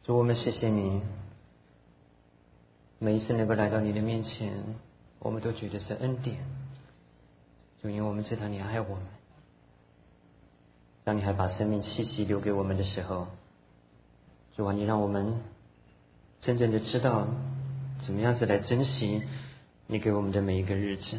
主，我们谢谢你，每一次能够来到你的面前，我们都觉得是恩典。主，因为我们知道你爱我们，当你还把生命气息留给我们的时候，主啊，你让我们真正的知道怎么样子来珍惜你给我们的每一个日子。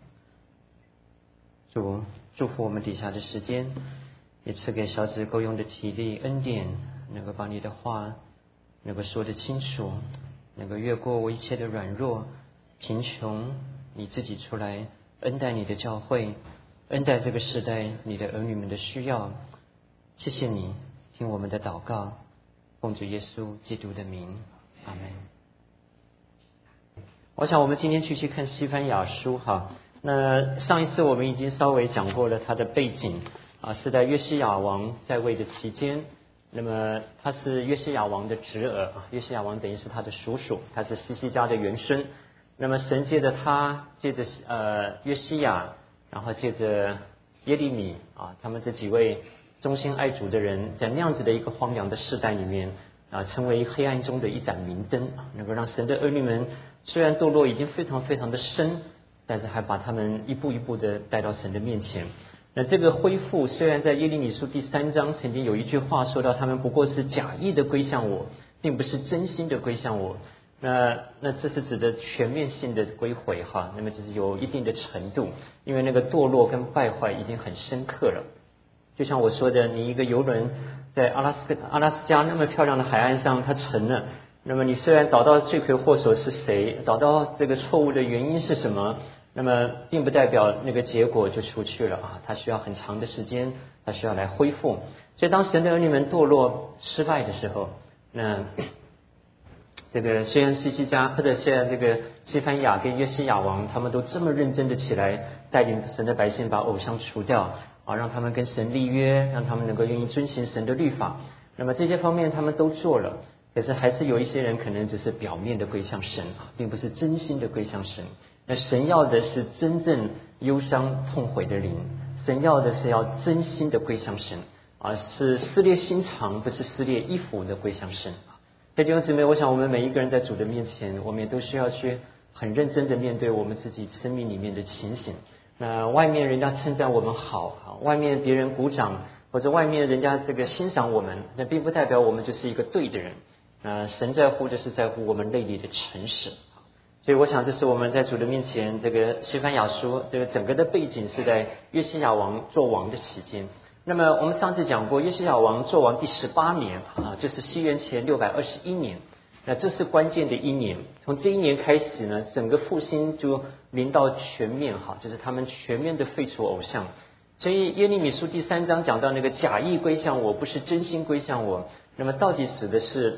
主，祝福我们底下的时间，也赐给小子够用的体力恩典，能够把你的话能够说得清楚，能够越过我一切的软弱贫穷，你自己出来恩待你的教会，恩待这个时代你的儿女们的需要。谢谢你听我们的祷告，奉主耶稣基督的名，阿们。我想我们今天继续看西番雅书哈。那上一次我们已经稍微讲过了他的背景是在约西亚王在位的期间。那么他是约西亚王的侄儿，约西亚王等于是他的叔叔，他是西西家的元孙。那么神借着他，借着约西亚，然后借着耶利米他们这几位忠心爱主的人，在那样子的一个荒凉的世代里面成为黑暗中的一盏明灯，能够让神的儿女们虽然堕落已经非常非常的深，但是还把他们一步一步的带到神的面前。那这个恢复，虽然在耶利米书第3章曾经有一句话说到，他们不过是假意的归向我，并不是真心的归向我。那这是指的全面性的归回哈。那么只是有一定的程度，因为那个堕落跟败坏已经很深刻了。就像我说的，你一个游轮在阿拉斯加那么漂亮的海岸上，它沉了。那么你虽然找到罪魁祸首是谁，找到这个错误的原因是什么，那么并不代表那个结果就出去了它需要很长的时间，它需要来恢复。所以当神的儿女们堕落失败的时候，那这个虽然西西家或者现在这个西番雅跟约西亚王他们都这么认真的起来带领神的百姓把偶像除掉让他们跟神立约，让他们能够愿意遵行神的律法。那么这些方面他们都做了，可是还是有一些人可能只是表面的归向神并不是真心的归向神。那神要的是真正忧伤痛悔的灵，神要的是要真心的归向神是撕裂心肠，不是撕裂衣服的归向神。弟兄姊妹，我想我们每一个人在主的面前，我们也都需要去很认真的面对我们自己生命里面的情形。那外面人家称赞我们好，外面别人鼓掌，或者外面人家这个欣赏我们，那并不代表我们就是一个对的人。神在乎的是在乎我们内里的诚实。所以我想这是我们在主的面前，这个西番雅书这个整个的背景是在约西亚王做王的期间。那么我们上次讲过，约西亚王做王第18年就是西元前621年。那这是关键的一年，从这一年开始呢，整个复兴就临到全面就是他们全面的废除偶像。所以耶利米书第3章讲到那个假意归向我，不是真心归向我，那么到底指的是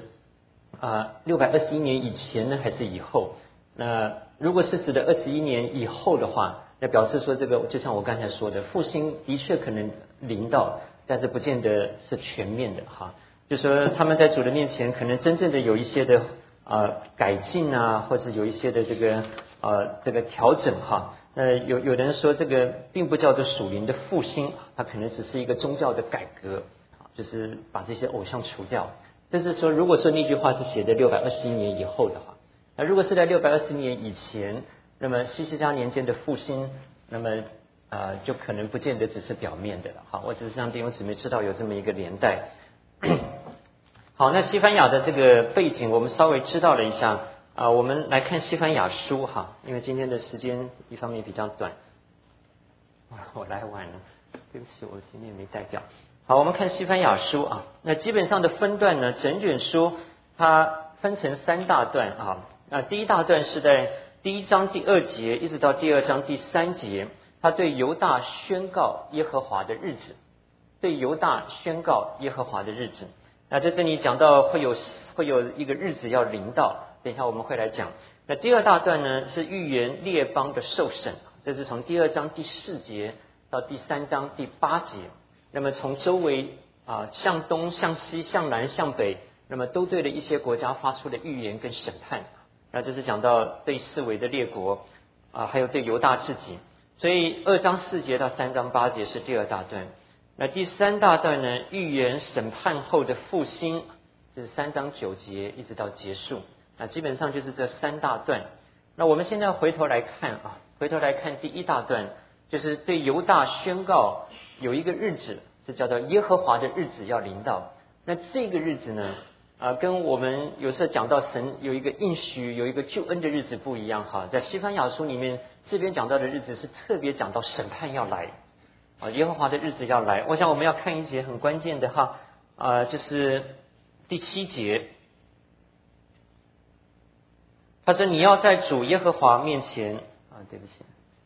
621年以前呢，还是以后？那如果是指的21年以后的话，那表示说这个就像我刚才说的，复兴的确可能临到，但是不见得是全面的就说他们在主的面前可能真正的有一些的改进或者有一些的这个调整有人说这个并不叫做属灵的复兴，它可能只是一个宗教的改革就是把这些偶像除掉。这是说如果说那句话是写在621年以后的话，那如果是在620年以前，那么西西家年间的复兴，那么就可能不见得只是表面的了我只是让弟兄姊妹知道有这么一个年代。好，那西番雅的这个背景我们稍微知道了一下我们来看西番雅书因为今天的时间一方面比较短我来晚了，对不起，我今天没带表。好，我们看西番雅书那基本上的分段呢，整卷书它分成3大段第一大段是在第1章第2节一直到第2章第3节，他对犹大宣告耶和华的日子，对犹大宣告耶和华的日子。那在这里讲到会有一个日子要临到，等一下我们会来讲。那第2大段呢是预言列邦的受审，这是从第2章第4节到第3章第8节。那么从周围向东向西向南向北，那么都对了一些国家发出了预言跟审判。那这是讲到对四围的列国还有对犹大自己。所以2章4节到3章8节是第2大段。那第3大段呢，预言审判后的复兴， 是3章9节一直到结束，那基本上就是这3大段。那我们现在回头来看第一大段，就是对犹大宣告有一个日子，是叫做耶和华的日子要临到。那这个日子呢，跟我们有时候讲到神有一个应许、有一个救恩的日子不一样哈。在西番雅书里面，这边讲到的日子是特别讲到审判要来，耶和华的日子要来。我想我们要看一节很关键的哈，就是第7节，他说你要在主耶和华面前对不起，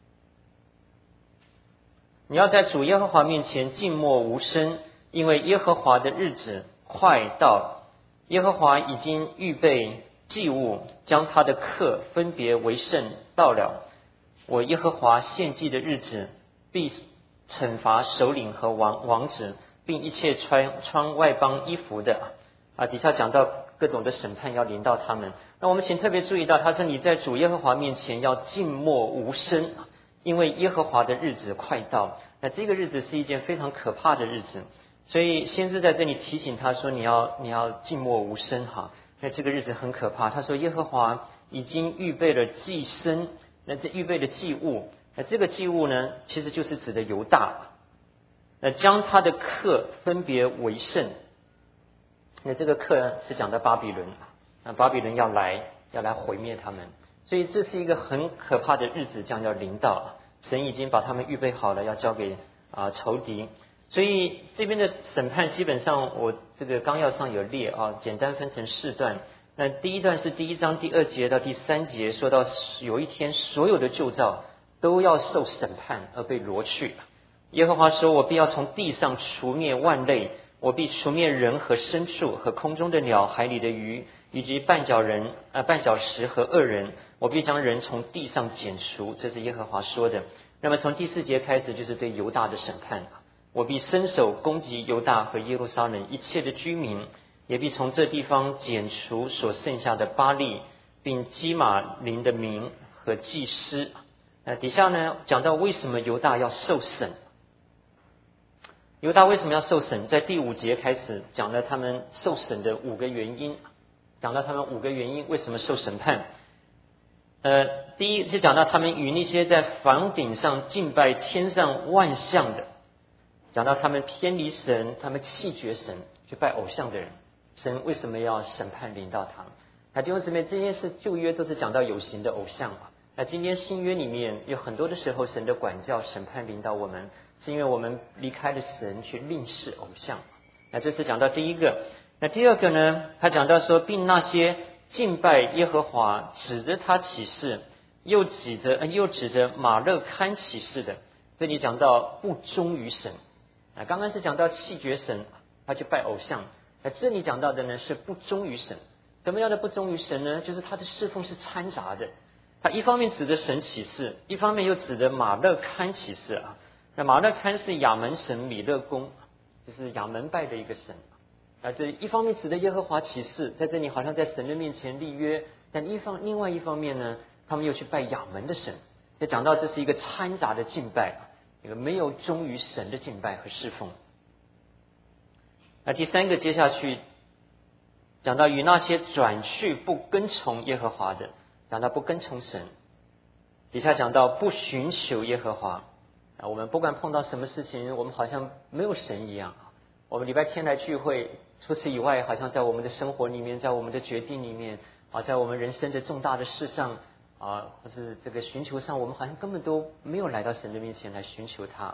你要在主耶和华面前静默无声，因为耶和华的日子快到，耶和华已经预备祭物，将他的客分别为圣到了。我耶和华献祭的日子，必惩罚首领和王子，并一切穿外邦衣服的。底下讲到各种的审判要临到他们。那我们请特别注意到，他说你在主耶和华面前要静默无声，因为耶和华的日子快到。那这个日子是一件非常可怕的日子，所以先知在这里提醒他说你要静默无声哈。那这个日子很可怕。他说耶和华已经预备了祭牲，那这预备的祭物，那这个祭物呢，其实就是指的犹大。那将他的客分别为圣。那这个客呢是讲到巴比伦，那巴比伦要来毁灭他们，所以这是一个很可怕的日子将要临到。神已经把他们预备好了，要交给仇敌。所以这边的审判基本上我这个纲要上有列简单分成4段。那第一段是第1章第2节到第3节，说到有一天所有的旧造都要受审判而被夺去。耶和华说，我必要从地上除灭万类，我必除灭人和牲畜和空中的鸟、海里的鱼，以及绊脚石和恶人，我必将人从地上剪除。这是耶和华说的。那么从第4节开始就是对犹大的审判，我必伸手攻击犹大和耶路撒冷一切的居民，也必从这地方剪除所剩下的巴力，并基玛林的民和祭司。底下呢讲到为什么犹大要受审。犹大为什么要受审？在第5节开始讲了他们受审的5个原因，讲到他们5个原因为什么受审判。第一是讲到他们与那些在房顶上敬拜天上万象的，讲到他们偏离神，他们弃绝神，去拜偶像的人，神为什么要审判临到他们？那弟兄姊妹，这件事旧约都是讲到有形的偶像嘛。那今天新约里面有很多的时候，神的管教审判临到我们，是因为我们离开了神，去吝视偶像。那这是讲到第一个。那第二个呢，他讲到说，并那些敬拜耶和华指着他起誓，又指着马勒堪起誓的，这里讲到不忠于神。刚刚是讲到弃绝神，他去拜偶像。这里讲到的呢是不忠于神。什么样的不忠于神呢？就是他的侍奉是掺杂的。他一方面指着神起誓，一方面又指着马勒堪起誓。那马勒堪是亚门神米勒公，就是亚门拜的一个神。这一方面指着耶和华起誓，在这里好像在神的面前立约，但另外一方面呢，他们又去拜亚门的神。就讲到这是一个掺杂的敬拜，一个没有忠于神的敬拜和侍奉。那第3个接下去讲到与那些转去不跟从耶和华的，讲到不跟从神。底下讲到不寻求耶和华。我们不管碰到什么事情，我们好像没有神一样。我们礼拜天来聚会，除此以外，好像在我们的生活里面，在我们的决定里面，在我们人生的重大的事上，或是这个寻求上，我们好像根本都没有来到神的面前来寻求他。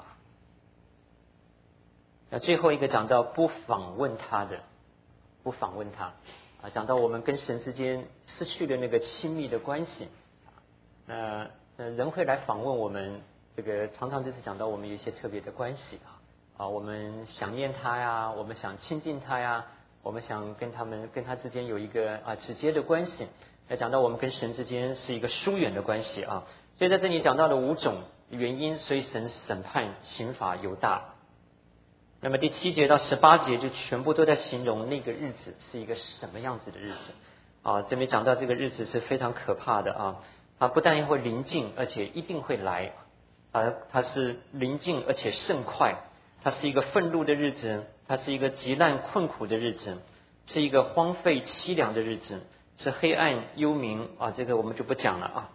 那最后一个讲到不访问他的，不访问他，讲到我们跟神之间失去了那个亲密的关系。人会来访问我们，这个常常就是讲到我们有一些特别的关系我们想念他呀，我们想亲近他呀，我们想跟他之间有一个直接的关系。讲到我们跟神之间是一个疏远的关系所以在这里讲到了5种原因，所以神审判刑罚犹大。那么第7节到18节就全部都在形容那个日子是一个什么样子的日子这边讲到这个日子是非常可怕的它不但会临近，而且一定会来它是临近而且甚快，它是一个愤怒的日子，它是一个极难困苦的日子。 是一个荒废凄凉的日子，是黑暗幽冥啊，这个我们就不讲了啊。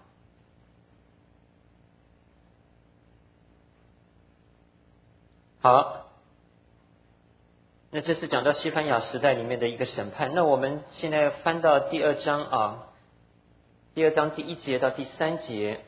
好，那这是讲到西番雅时代里面的一个审判。那我们现在翻到第2章啊，第2章第1节到第3节，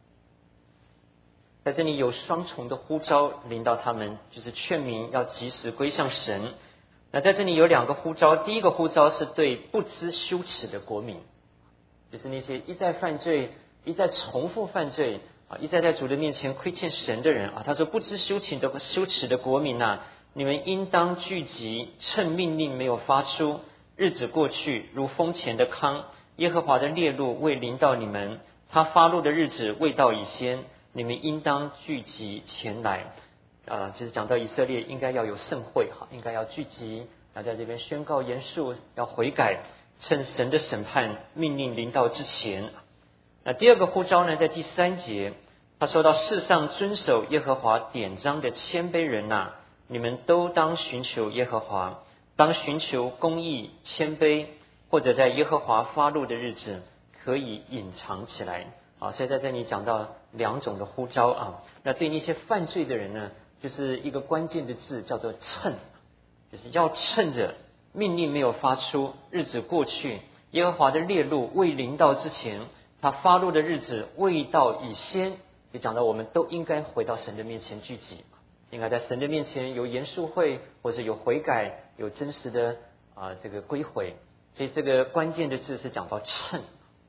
在这里有双重的呼召临到他们，就是劝民要及时归向神。那在这里有2个呼召，第一个呼召是对不知羞耻的国民，就是那些一再犯罪、一再重复犯罪啊，一再在主的面前亏欠神的人啊。他说：“不知羞耻的国民啊，你们应当聚集，趁命令没有发出，日子过去如风前的糠，耶和华的烈怒未临到你们，他发怒的日子未到以先，你们应当聚集前来。”就是讲到以色列应该要有盛会哈，应该要聚集，要在这边宣告严肃，要悔改，趁神的审判命令临到之前。那第2个呼召呢，在第3节，他说到世上遵守耶和华典章的谦卑人呐，你们都当寻求耶和华，当寻求公义谦卑，或者在耶和华发怒的日子可以隐藏起来啊。所以在这里讲到2种的呼召啊。那对那些犯罪的人呢，就是一个关键的字叫做趁，就是要趁着命令没有发出，日子过去，耶和华的烈怒未临到之前，他发怒的日子未到以先，就讲到我们都应该回到神的面前聚集，应该在神的面前有严肃会，或者有悔改，有真实的这个归回。所以这个关键的字是讲到趁。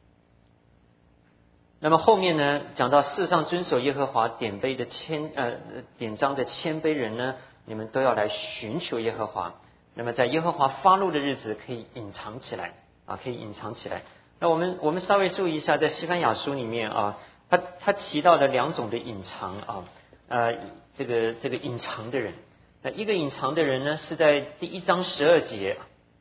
那么后面呢，讲到世上遵守耶和华典章的谦卑人呢，你们都要来寻求耶和华。那么在耶和华发怒的日子可以隐藏起来啊，可以隐藏起来。那我们稍微注意一下，在西番雅书里面啊，他提到了2种的隐藏啊，这个隐藏的人。那一个隐藏的人呢，是在第1章12节。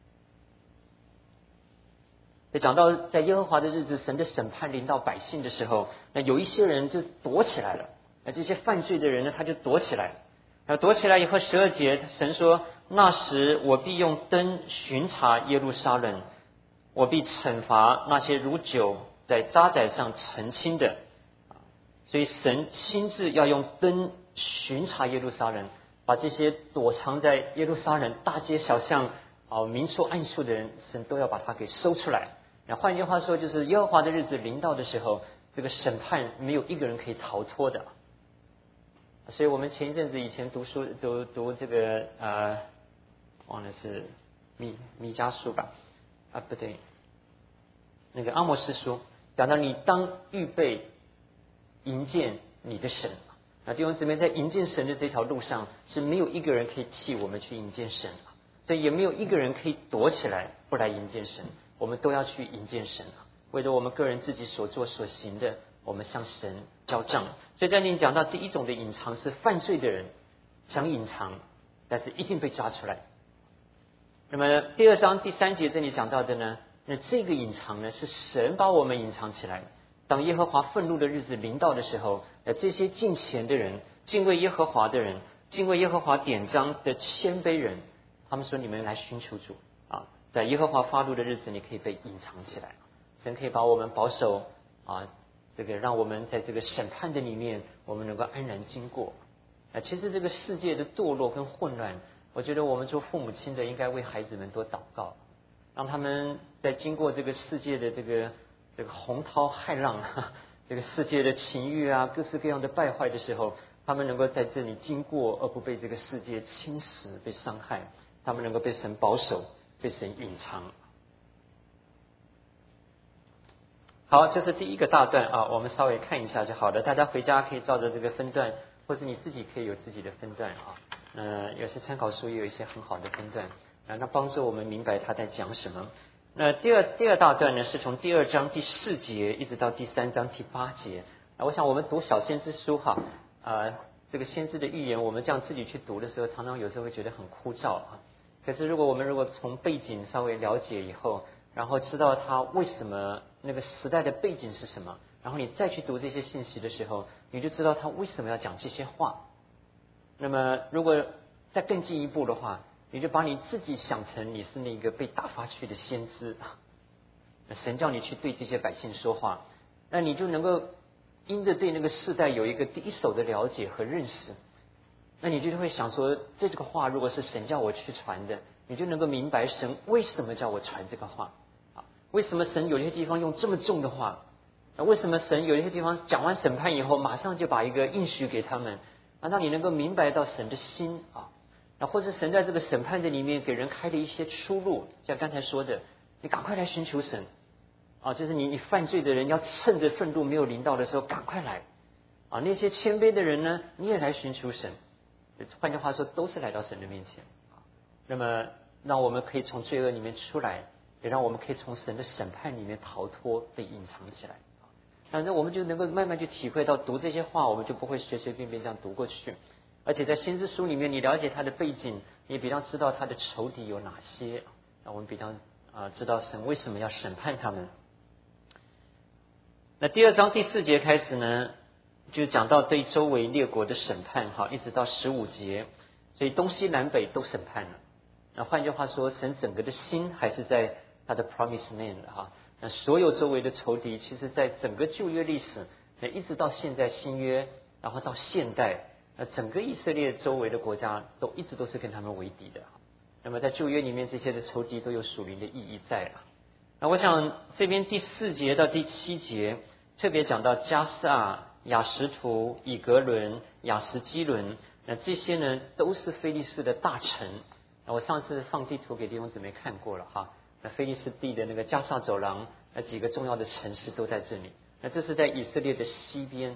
讲到在耶和华的日子，神的审判临到百姓的时候，那有一些人就躲起来了。那这些犯罪的人呢，他就躲起来。那躲起来以后，12节神说：“那时我必用灯巡查耶路撒冷，我必惩罚那些如酒在渣滓上澄清的。”所以神亲自要用灯巡查耶路撒冷，把这些躲藏在耶路撒冷大街小巷明处暗处的人，神都要把他给搜出来。那换句话说，就是耶和华的日子临到的时候，这个审判没有一个人可以逃脱的。所以我们前一阵子以前读书读这个忘了是弥迦书吧？不对，那个阿摩司书讲到你当预备迎见你的神。那弟兄姊妹，在迎见神的这条路上，是没有一个人可以替我们去迎见神，所以也没有一个人可以躲起来不来迎见神。我们都要去迎见神，为了我们个人自己所做所行的，我们向神交账。所以在这里讲到第1种的隐藏是犯罪的人想隐藏，但是一定被抓出来。那么第2章第3节这里讲到的呢，那这个隐藏呢，是神把我们隐藏起来。当耶和华愤怒的日子临到的时候，这些敬虔的人、敬畏耶和华的人、敬畏耶和华典章的谦卑人，他们说：“你们来寻求主啊！在耶和华发怒的日子，你可以被隐藏起来。神可以把我们保守这个让我们在这个审判的里面，我们能够安然经过。其实这个世界的堕落跟混乱，我觉得我们做父母亲的应该为孩子们多祷告，让他们在经过这个世界的这个洪涛骇浪这个世界的情欲各式各样的败坏的时候，他们能够在这里经过，而不被这个世界侵蚀、被伤害。他们能够被神保守，被神隐藏。好，这是第1个大段我们稍微看一下就好了。大家回家可以照着这个分段，或者你自己可以有自己的分段有些参考书也有一些很好的分段那帮助我们明白他在讲什么。那第二大段呢，是从第2章第4节一直到第3章第8节。我想我们读小先知书这个先知的预言，我们这样自己去读的时候，常常有时候会觉得很枯燥可是我们如果从背景稍微了解以后，然后知道他为什么那个时代的背景是什么，然后你再去读这些信息的时候，你就知道他为什么要讲这些话。那么如果再更进一步的话， 你就把你自己想成你是那个被打发去的先知，神叫你去对这些百姓说话，那你就能够因着对那个世代有一个第一手的了解和认识，那你就会想说，这个话如果是神叫我去传的，你就能够明白神为什么叫我传这个话啊？为什么神有些地方用这么重的话？为什么神有一些地方讲完审判以后，马上就把一个应许给他们啊，让你能够明白到神的心啊，或者神在这个审判的里面给人开的一些出路，像刚才说的，你赶快来寻求神啊，就是你犯罪的人要趁着愤怒没有临到的时候赶快来啊，那些谦卑的人呢，你也来寻求神。换句话说，都是来到神的面前啊。那么，让我们可以从罪恶里面出来，也让我们可以从神的审判里面逃脱，被隐藏起来。反正我们就能够慢慢去体会到，读这些话，我们就不会随随便便这样读过去。而且在先知书里面，你了解他的背景，你比较知道他的仇敌有哪些，那我们比较知道神为什么要审判他们。那第2章第4节开始呢，就讲到对周围列国的审判，一直到15节，所以东西南北都审判了。那换句话说，神整个的心还是在他的 promised land 那所有周围的仇敌，其实在整个旧约历史，那一直到现在新约，然后到现代，整个以色列周围的国家都一直都是跟他们为敌的。那么在旧约里面，这些的仇敌都有属灵的意义在了。那我想这边第4节到第7节特别讲到加萨、亚实图、以格伦、亚实基伦，那这些呢都是非利士的大城。那我上次放地图给弟兄姊妹看过了那非利士地的那个加萨走廊，那几个重要的城市都在这里。那这是在以色列的西边。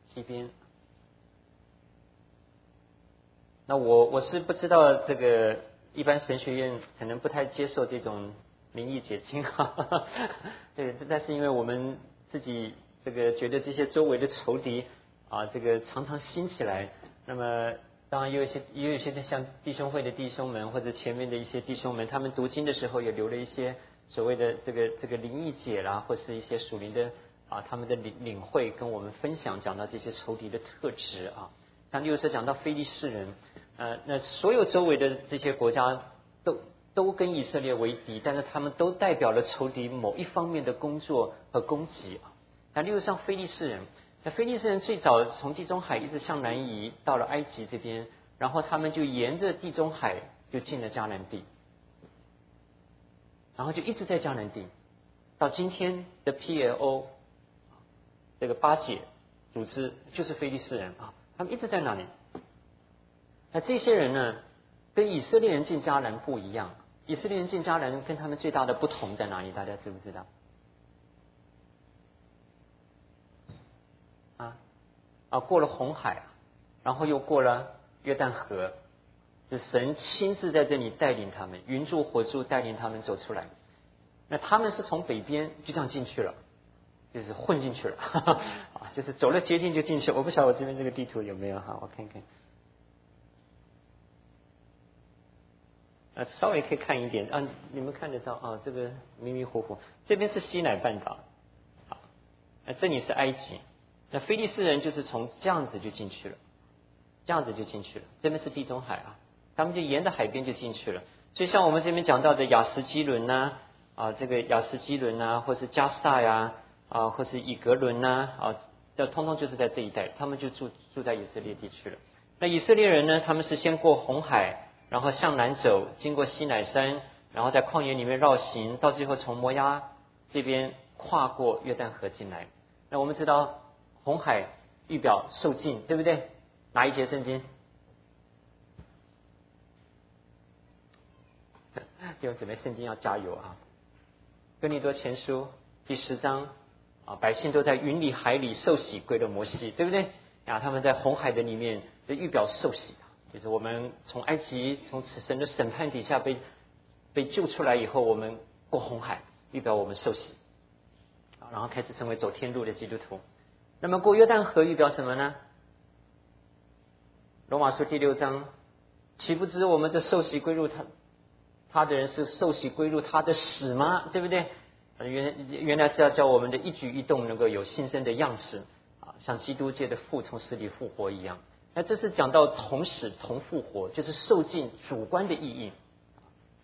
那我是不知道这个一般神学院可能不太接受这种灵异解经对，但是因为我们自己这个觉得这些周围的仇敌这个常常兴起来，那么当然也有一些像弟兄会的弟兄们或者前面的一些弟兄们，他们读经的时候也留了一些所谓的这个灵异解啦，或是一些属灵的他们的领会跟我们分享，讲到这些仇敌的特质像例如说讲到非利士人，那所有周围的这些国家都跟以色列为敌，但是他们都代表了仇敌某一方面的工作和攻击那例如像非利士人，那非利士人最早从地中海一直向南移到了埃及这边，然后他们就沿着地中海就进了迦南地，然后就一直在迦南地，到今天的 PLO 这个巴解组织就是非利士人他们一直在那里。那这些人呢，跟以色列人进迦南不一样。以色列人进迦南跟他们最大的不同在哪里？大家知不知道？过了红海，然后又过了约旦河，是神亲自在这里带领他们，云柱火柱带领他们走出来。那他们是从北边就这样进去了，就是混进去了就是走了捷径就进去。我不晓得我这边这个地图有没有我看看。稍微可以看一点你们看得到这个迷迷糊糊，这边是西乃半岛这里是埃及。那非利士人就是从这样子就进去了，这边是地中海他们就沿着海边就进去了。所以像我们这边讲到的亚实基伦这个亚实基伦或是加萨呀或是以格伦这通通就是在这一带，他们就住在以色列地区了。那以色列人呢，他们是先过红海，然后向南走，经过西乃山，然后在旷野里面绕行，到最后从摩押这边跨过约旦河进来。那我们知道红海预表受尽，对不对？哪一节圣经？弟兄姊妹，圣经要加油哥林多前书第10章百姓都在云里海里受洗归了摩西，对不对他们在红海的里面的预表受洗，就是我们从埃及从神的审判底下被救出来以后，我们过红海预表我们受洗然后开始成为走天路的基督徒。那么过约旦河预表什么呢？罗马书第6章，岂不知我们这受洗归入他的人是受洗归入他的死吗？对不对？原来是要叫我们的一举一动能够有新生的样式像基督界的父从死里复活一样。那这是讲到同死同复活，就是受尽主观的意义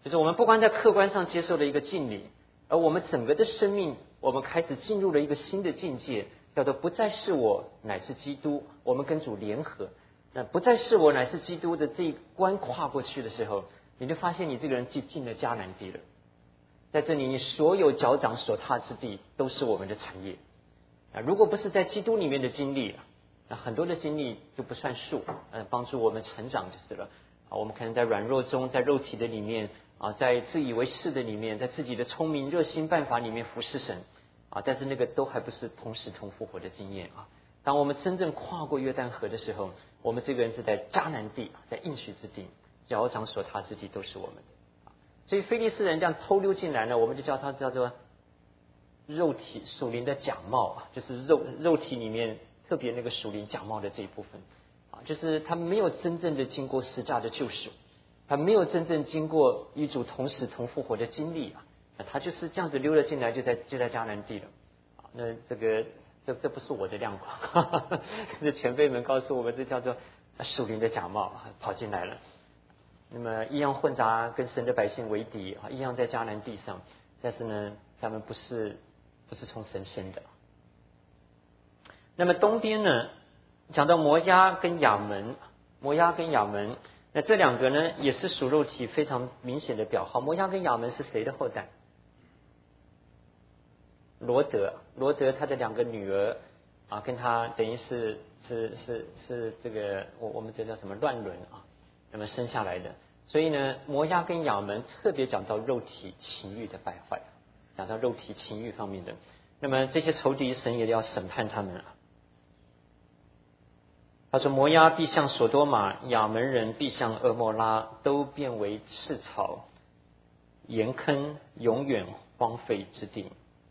就是我们不光在客观上接受了一个敬礼，而我们整个的生命，我们开始进入了一个新的境界，叫做不再是我，乃是基督。我们跟主联合，那不再是我，乃是基督的这一关跨过去的时候，你就发现你这个人进了迦南地了。在这里，你所有脚掌所踏之地都是我们的产业。如果不是在基督里面的经历，那很多的经历就不算数，帮助我们成长就是了。我们可能在软弱中，在肉体的里面在自以为是的里面，在自己的聪明热心办法里面服侍神但是那个都还不是同时同复活的经验当我们真正跨过约旦河的时候，我们这个人是在迦南地，在应许之地，脚掌所踏之地都是我们的。所以非利士人这样偷溜进来呢，我们就叫他叫做肉体属灵的假冒就是肉体里面特别那个属灵假冒的这一部分就是他没有真正的经过十架的救赎，他没有真正经过与主同时同复活的经历他就是这样子溜了进来，就在迦南地了那这不是我的亮光这前辈们告诉我们，这叫做属灵的假冒跑进来了。那么一样混杂跟神的百姓为敌一样在迦南地上，但是呢，他们不是从神生的。那么东边呢，讲到摩押跟亚门，那这两个呢，也是属肉体非常明显的表号。摩押跟亚门是谁的后代？罗德他的两个女儿跟他等于是这个我们这叫什么乱伦那么生下来的。所以呢，摩押跟亚门特别讲到肉体情欲的败坏，讲到肉体情欲方面的。那么这些仇敌，神也要审判他们他说：摩押必像所多玛，亚门人必像蛾摩拉，都变为赤草、盐坑，永远荒废之地。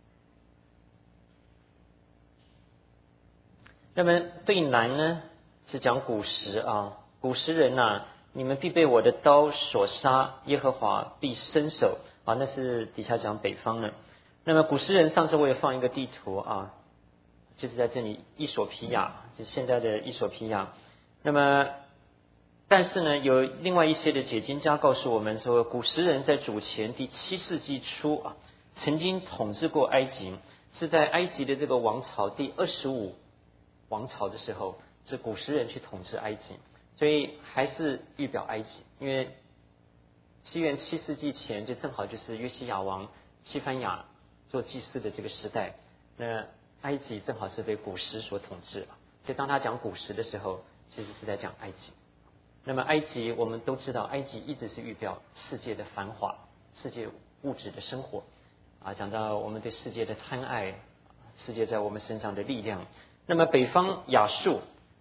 那么对南呢，是讲古时古时人你们必被我的刀所杀，耶和华必伸手那是底下讲北方呢。那么古时人，上次我也放一个地图就是在这里伊索匹亚，就是现在的伊索匹亚。那么但是呢，有另外一些的解经家告诉我们说，古时人在主前第7世纪初曾经统治过埃及，是在埃及的这个王朝第25王朝的时候，是古时人去统治埃及，所以还是预表埃及。因为西元7世纪前就正好就是约西亚王西番雅做祭司的这个时代，那埃及正好是被古时所统治所以当他讲古时的时候，其实是在讲埃及。那么埃及我们都知道，埃及一直是预表世界的繁华，世界物质的生活讲到我们对世界的贪爱，世界在我们身上的力量。那么北方亚述，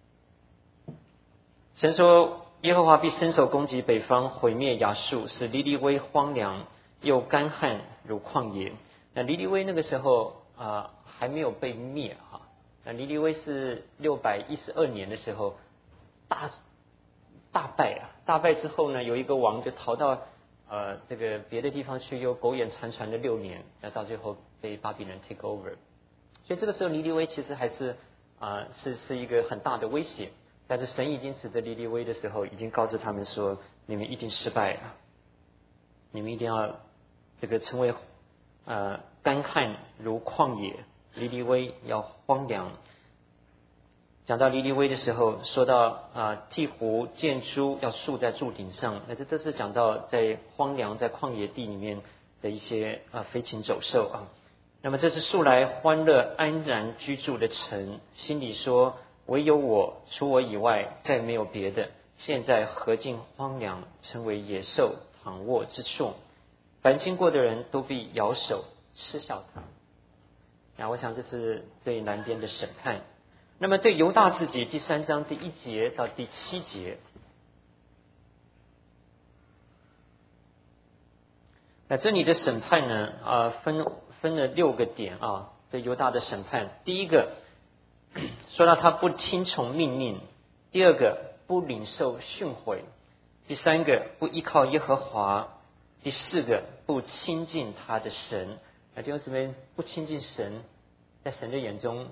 神说耶和华必伸手攻击北方，毁灭亚述，使尼尼微荒凉又干旱如旷野。那尼尼微那个时候还没有被灭那尼尼微是612年的时候大败之后呢，有一个王就逃到这个别的地方去，又苟延残喘了6年，到最后被巴比伦 take over。所以这个时候尼尼微其实还是是一个很大的威胁。但是神已经指着尼尼微的时候，已经告诉他们说，你们一定失败你们一定要这个成为干旱如旷野，尼尼微要荒凉。讲到尼尼微的时候，说到鹈鹕见猪要竖在柱顶上，那这都是讲到在荒凉在旷野地里面的一些飞禽走兽那么这是素来欢乐安然居住的城，心里说唯有我，除我以外再没有别的，现在何竟荒凉，成为野兽躺卧之处，凡经过的人都必摇手嗤笑他。那我想这是对南边的审判。那么对犹大自己，第3章第1节到第7节，那这里的审判呢分了6个点对犹大的审判。第一个说到他不听从命令，第二个不领受训诲，第三个不依靠耶和华，第4个不亲近他的神。弟兄姊妹，不亲近神，在神的眼中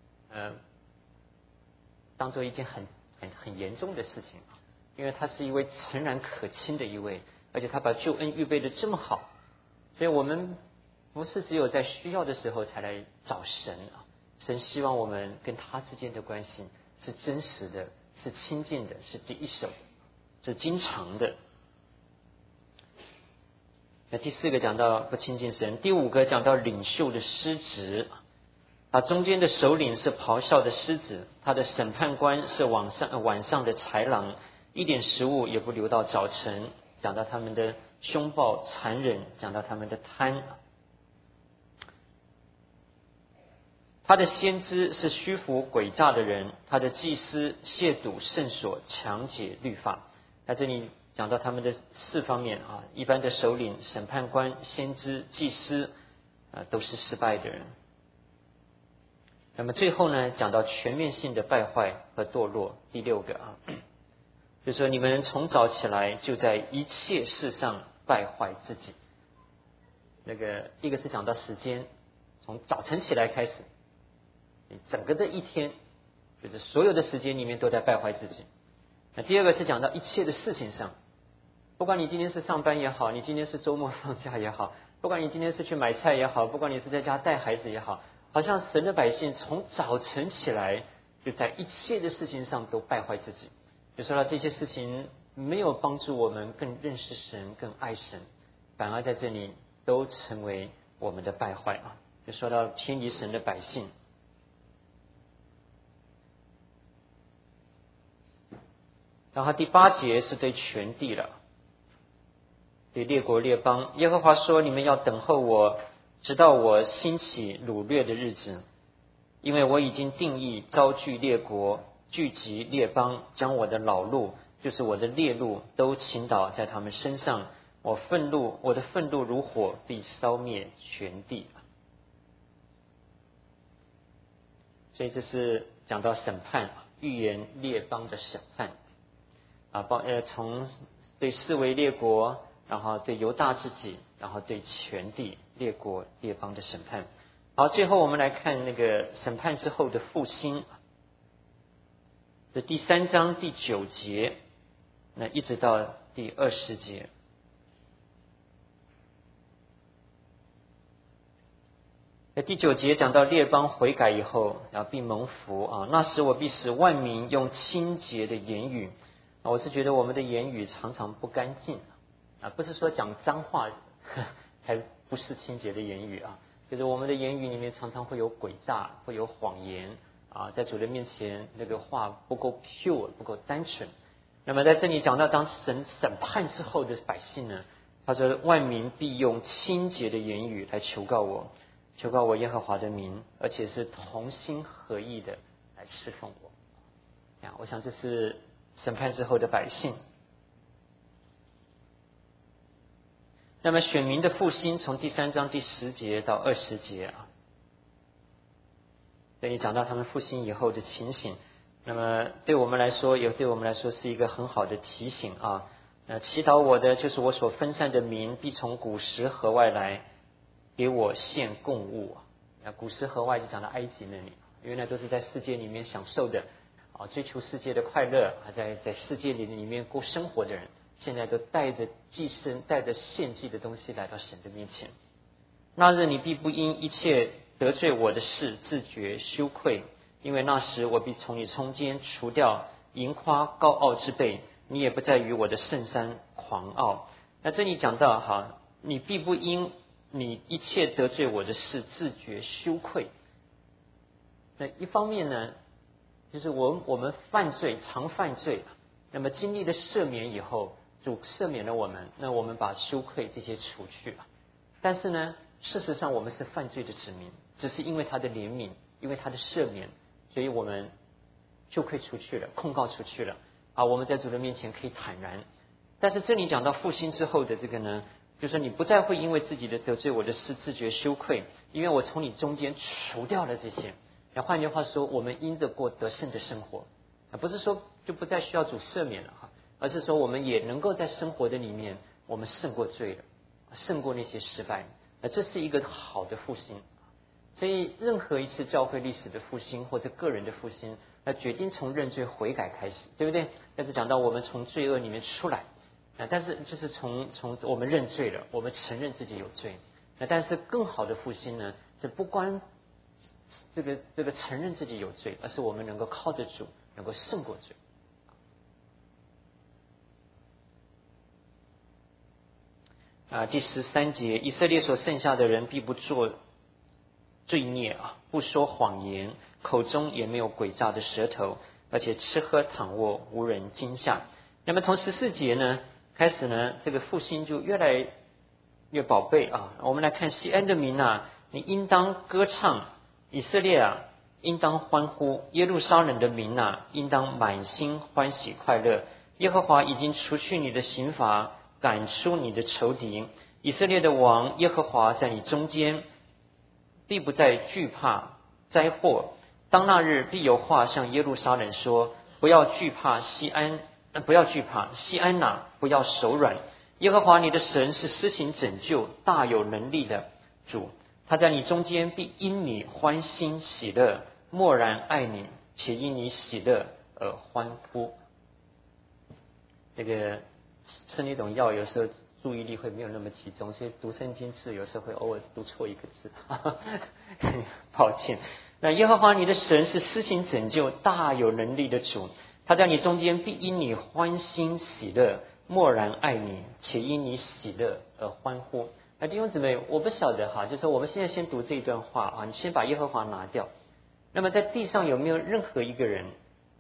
当做一件很严重的事情因为他是一位诚然可亲的一位， 而且他把救恩预备的这么好，所以我们不是只有在需要的时候才来找神啊。神希望我们跟他之间的关系是真实的，是亲近的，是第一手的，是经常的。那第4个讲到不亲近神，第5个讲到领袖的失职。中间的首领是咆哮的狮子，他的审判官是晚上的豺狼，一点食物也不留到早晨。讲到他们的凶暴残忍，讲到他们的贪。他的先知是虚浮诡诈的人，他的祭司亵渎圣所，强解律法。在这里讲到他们的4方面啊，一般的首领、审判官、先知、祭司都是失败的人。那么最后呢，讲到全面性的败坏和堕落。第6个就是说你们从早起来就在一切事上败坏自己。一个是讲到时间，从早晨起来开始，你整个的一天，就是所有的时间里面都在败坏自己。那第2个是讲到一切的事情上，不管你今天是上班也好，你今天是周末放假也好，不管你今天是去买菜也好，不管你是在家带孩子也好，好像神的百姓从早晨起来就在一切的事情上都败坏自己。就说到这些事情没有帮助我们更认识神、更爱神，反而在这里都成为我们的败坏啊！就说到偏离神的百姓。然后第8节是对全地了，对列国列邦。耶和华说：你们要等候我，直到我兴起掳掠的日子，因为我已经定义招聚列国，聚集列邦，将我的老路，就是我的烈怒，都倾倒在他们身上。我的愤怒如火，必烧灭全地。所以这是讲到审判，预言列邦的审判从对四围列国，然后对犹大自己，然后对全地列国列邦的审判。好，最后我们来看那个审判之后的复兴，这第3章第9节，那一直到第20节。第9节讲到列邦悔改以后，然后必蒙福那时我必使万民用清洁的言语。我是觉得我们的言语常常不干净不是说讲脏话才不是清洁的言语就是我们的言语里面常常会有诡诈，会有谎言在主人面前那个话不够 pure， 不够单纯。那么在这里讲到当神审判之后的百姓呢，他说万民必用清洁的言语来求告我耶和华的名，而且是同心合意的来侍奉我。我想这是审判之后的百姓。那么选民的复兴从第3章第10节到20节这里讲到他们复兴以后的情形。那么对我们来说是一个很好的提醒祈祷我的就是我所分散的民必从古时河外来，给我献供物古时河外就讲到埃及那里，原来都是在世界里面享受的追求世界的快乐在世界里面过生活的人，现在都带着祭牲带着献祭的东西来到神的面前。那日你必不因一切得罪我的事自觉羞愧，因为那时我必从你中间除掉盈夸高傲之辈，你也不再与我的圣山狂傲。那这里讲到你必不因你一切得罪我的事自觉羞愧。那一方面呢，就是我们常犯罪，那么经历了赦免以后，主赦免了我们，那我们把羞愧这些除去了。但是呢，事实上我们是犯罪的子民，只是因为他的怜悯，因为他的赦免，所以我们羞愧除去了，控告除去了我们在主的面前可以坦然。但是这里讲到复兴之后的这个呢，就是你不再会因为自己的得罪我的事自觉羞愧，因为我从你中间除掉了这些。换句话说，我们因着过得胜的生活不是说就不再需要主赦免了而是说我们也能够在生活的里面，我们胜过罪了，胜过那些失败。这是一个好的复兴。所以任何一次教会历史的复兴或者个人的复兴，决定从认罪悔改开始，对不对？但是讲到我们从罪恶里面出来， 但是就是从我们认罪了，我们承认自己有罪。但是更好的复兴呢，是不光这个承认自己有罪，而是我们能够靠着主，能够胜过罪。第13节，以色列所剩下的人必不做罪孽不说谎言，口中也没有诡诈的舌头，而且吃喝躺卧无人惊吓。那么从14节呢开始呢，这个复兴就越来越宝贝我们来看西安的民你应当歌唱；以色列应当欢呼；耶路撒冷的民应当满心欢喜快乐。耶和华已经除去你的刑罚，赶出你的仇敌。以色列的王耶和华在你中间，必不再惧怕灾祸。当那日，必有话向耶路撒冷说：不要惧怕西安，不要惧怕西安不要手软。耶和华你的神是施行拯救、大有能力的主，他在你中间必因你欢欣喜乐，默然爱你，且因你喜乐而欢呼。这个吃那种药，有时候注意力会没有那么集中，所以读圣经字有时候会偶尔读错一个字，抱歉。那耶和华你的神是施行拯救、大有能力的主，他在你中间必因你欢欣喜乐，默然爱你，且因你喜乐而欢呼。弟兄姊妹，我不晓得就是说我们现在先读这一段话你先把耶和华拿掉。那么在地上有没有任何一个人，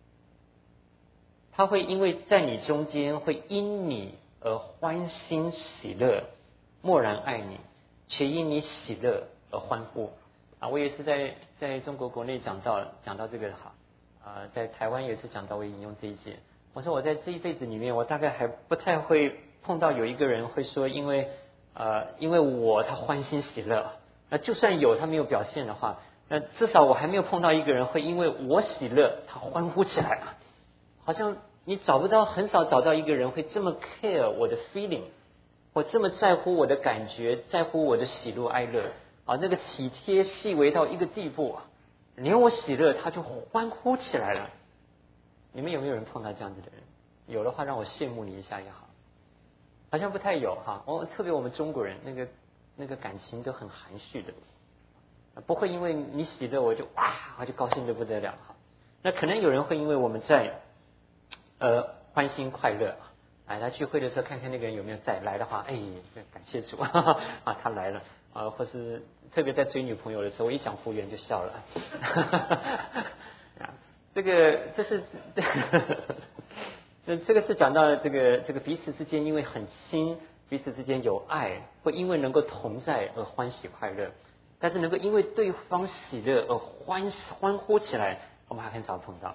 他会因为在你中间会因你而欢欣喜乐，默然爱你，且因你喜乐而欢呼我也是在中国国内讲到这个在台湾也是讲到，我引用这一节，我说我在这一辈子里面，我大概还不太会碰到有一个人会说因为他欢欣喜乐，那就算有他没有表现的话，那至少我还没有碰到一个人会因为我喜乐他欢呼起来好像你很少找到一个人会这么 care 我的 feeling， 或这么在乎我的感觉，在乎我的喜怒哀乐那个体贴细微到一个地步连我喜乐他就欢呼起来了。你们有没有人碰到这样子的人？有的话让我羡慕你一下也好。好像不太有特别我们中国人那个感情都很含蓄的，不会因为你喜乐我就高兴得不得了那可能有人会因为我们在欢欣快乐来聚会的时候看看那个人有没有在，来的话感谢主他来了或是特别在追女朋友的时候，我一讲服务员就笑了这个是讲到这个彼此之间因为很亲，彼此之间有爱，会因为能够同在而欢喜快乐，但是能够因为对方喜乐而欢呼起来，我们还很少碰到。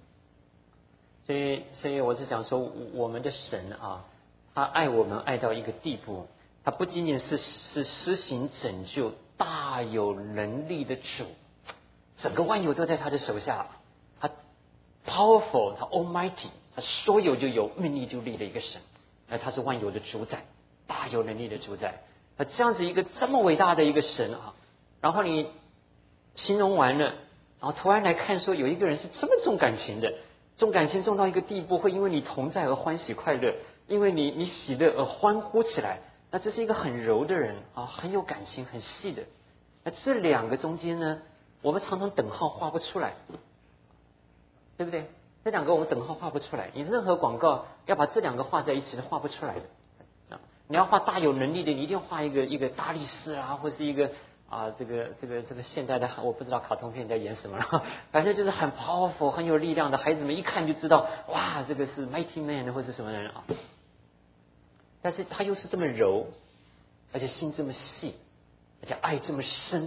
所以我是讲说，我们的神他爱我们爱到一个地步，他不仅仅是施行拯救、大有能力的主，整个万有都在他的手下，他 powerful， 他 almighty， 他说有就有，命立就立的一个神，他是万有的主宰，大有能力的主宰。这样子一个这么伟大的一个神然后你形容完了，然后突然来看说有一个人是这么重感情的，重感情重到一个地步，会因为你同在而欢喜快乐，因为你喜乐而欢呼起来。那这是一个很柔的人很有感情很细的。那这两个中间呢，我们常常等号画不出来，对不对？这两个我们等号画不出来，你任何广告要把这两个画在一起是画不出来的你要画大有能力的，你一定要画一个大力士或是一个这个现代的，我不知道卡通片在演什么了，反正就是很 powerful 很有力量的，孩子们一看就知道，哇，这个是 mighty man 或是什么人但是他又是这么柔，而且心这么细，而且爱这么深。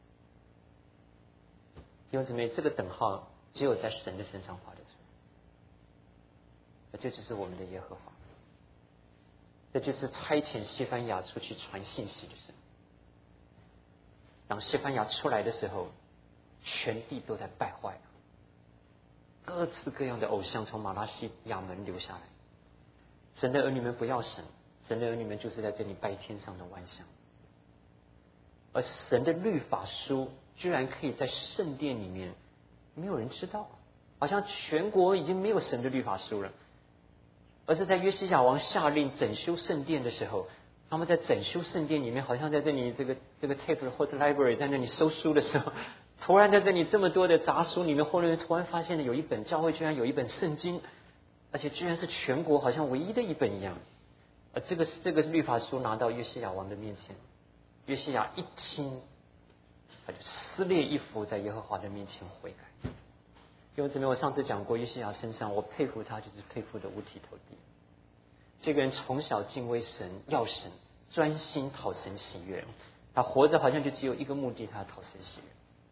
弟兄姊妹，这个等号只有在神的身上画得出来，这就是我们的耶和华，这就是差遣西番雅出去传信息的神。当西番雅出来的时候，全地都在败坏各式各样的偶像从马拉西亚门流下来。神的儿女们不要神，神的儿女们就是在这里拜天上的万象。而神的律法书居然可以在圣殿里面，没有人知道，好像全国已经没有神的律法书了。 而是在约西亚王下令整修圣殿的时候，他们在整修圣殿里面，好像在这里这个 tape 或者 library 在那里收书的时候，突然在这里这么多的杂书里面，后来突然发现了有一本教会居然有一本圣经，而且居然是全国好像唯一的一本一样。这个律法书拿到约西亚王的面前，约西亚一听，他就撕裂衣服，在耶和华的面前悔改。因为这边我上次讲过，约西亚身上我佩服他，就是佩服的五体投地。这个人从小敬畏神，要神，专心讨神喜悦。他活着好像就只有一个目的，他要讨神喜悦。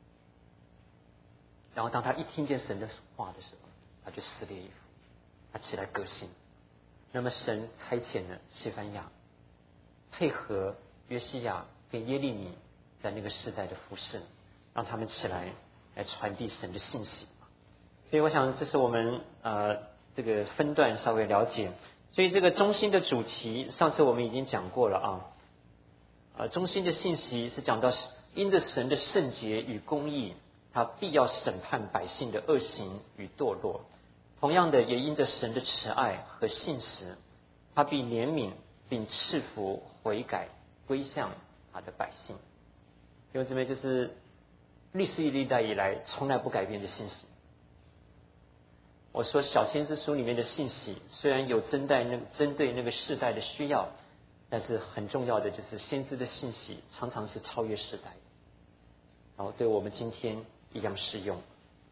然后当他一听见神的话的时候，他就撕裂衣服，他起来革新。那么神差遣了西番雅，配合约西亚跟耶利米在那个世代的服侍，让他们起来传递神的信息。所以我想这是我们这个分段稍微了解。所以这个中心的主题，上次我们已经讲过了中心的信息是讲到因着神的圣洁与公义，他必要审判百姓的恶行与堕落。同样的，也因着神的慈爱和信实，他必怜悯并赐福悔改归向他的百姓。因为这边就是历世历代以来从来不改变的信息。我说小先知书里面的信息虽然有针对那个世代的需要，但是很重要的就是先知的信息常常是超越世代，然后对我们今天一样适用。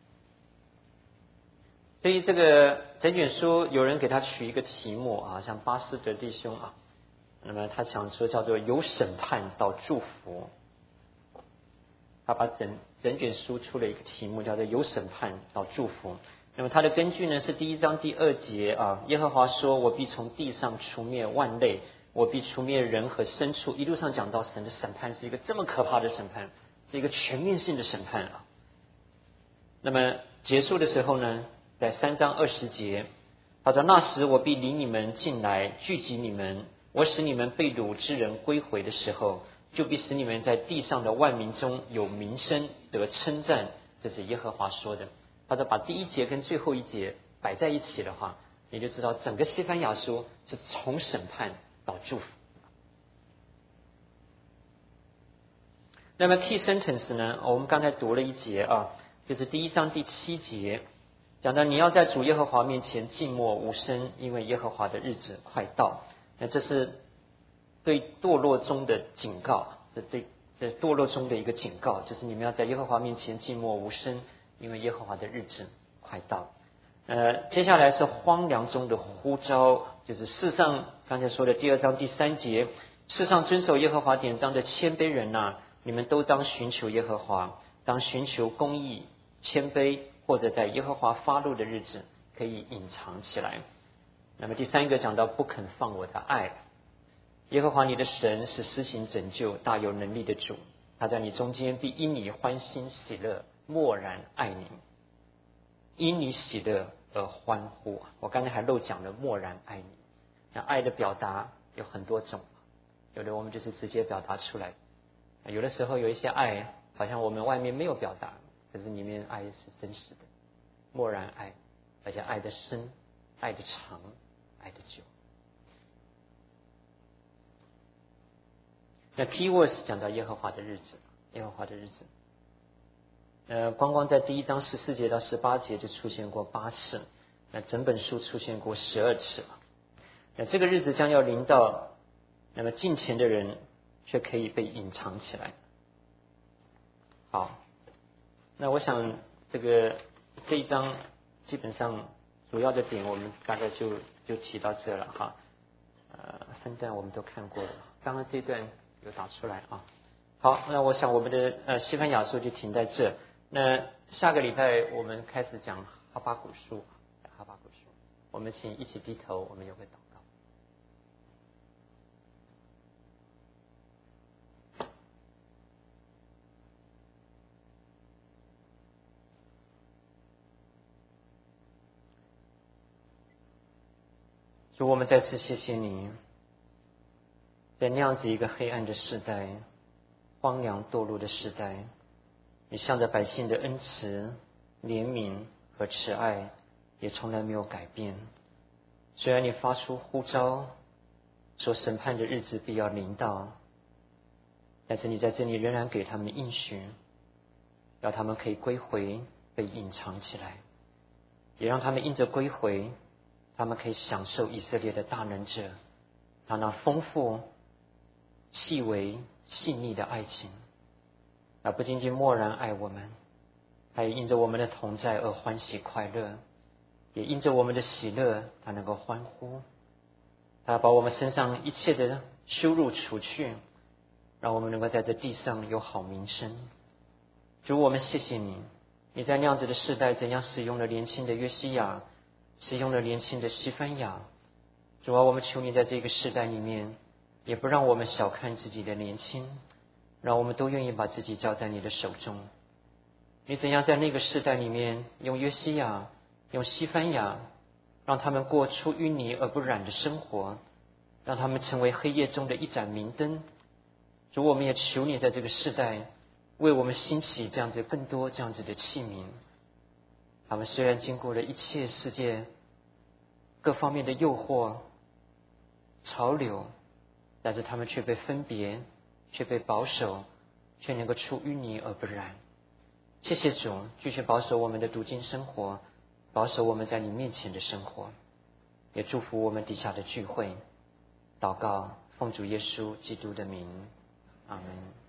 所以这个整卷书有人给他取一个题目像巴斯德弟兄那么他想说叫做由审判到祝福。他把整卷书出了一个题目叫做由审判到祝福。那么他的根据呢是第1章第2节耶和华说，我必从地上除灭万类，我必除灭人和牲畜。一路上讲到神的审判是一个这么可怕的审判，是一个全面性的审判那么结束的时候呢，在3章20节，他说那时我必领你们进来，聚集你们，我使你们被掳之人归回的时候，就必使你们在地上的万民中有名声，得称赞。这是耶和华说的。他说把第1节跟最后1节摆在一起的话，你就知道整个西番雅书是从审判到祝福。那么 key sentence 呢，我们刚才读了一节就是第1章第7节，讲到你要在主耶和华面前静默无声，因为耶和华的日子快到。那这是对堕落中的警告，是对堕落中的一个警告，就是你们要在耶和华面前静默无声，因为耶和华的日子快到。接下来是荒凉中的呼召，就是世上刚才说的第2章第3节，世上遵守耶和华典章的谦卑人你们都当寻求耶和华，当寻求公义、谦卑，或者在耶和华发怒的日子可以隐藏起来。那么第3个讲到不肯放我的爱。耶和华你的神是施行拯救、大有能力的主，他在你中间必因你欢欣喜乐，默然爱你，因你喜乐而欢呼。我刚才还漏讲了默然爱你。那爱的表达有很多种，有的我们就是直接表达出来，有的时候有一些爱好像我们外面没有表达，可是里面爱是真实的，默然爱，而且爱的深、爱的长、爱的久。那 keywords 讲到耶和华的日子，耶和华的日子。光光在第1章14节到18节就出现过8次，那整本书出现过12次了。那这个日子将要临到，那么近前的人却可以被隐藏起来。好，那我想这一章基本上主要的点我们大概就提到这了分段我们都看过了，刚刚这段有打出来好，那我想我们的西番雅书就停在这。那下个礼拜我们开始讲哈巴谷书，我们请一起低头，我们有个祷告。主，我们再次谢谢你，在那样子一个黑暗的时代，荒凉堕落的时代，你向着百姓的恩慈、怜悯和慈爱也从来没有改变。 虽然你发出呼召，说审判的日子必要临到，但是你在这里仍然给他们应许，让他们可以归回，被隐藏起来，也让他们因着归回，他们可以享受以色列的大能者他那丰富、细微、细腻的爱情，而不仅仅默然爱我们，他也因着我们的同在而欢喜快乐，也因着我们的喜乐，他能够欢呼。他把我们身上一切的羞辱除去，让我们能够在这地上有好名声。主，我们谢谢你，你在那样子的世代怎样使用了年轻的约西亚，使用了年轻的西番雅。主啊，我们求你在这个世代里面，也不让我们小看自己的年轻，让我们都愿意把自己交在你的手中。你怎样在那个世代里面用约西亚、用西番雅，让他们过出淤泥而不染的生活，让他们成为黑夜中的一盏明灯。主，我们也求你在这个世代为我们兴起这样子更多这样子的器皿。他们虽然经过了一切世界各方面的诱惑、潮流，但是他们却被分别，却被保守，却能够出淤泥而不染。谢谢主，继续保守我们的读经生活，保守我们在你面前的生活，也祝福我们底下的聚会。祷告，奉主耶稣基督的名，阿们。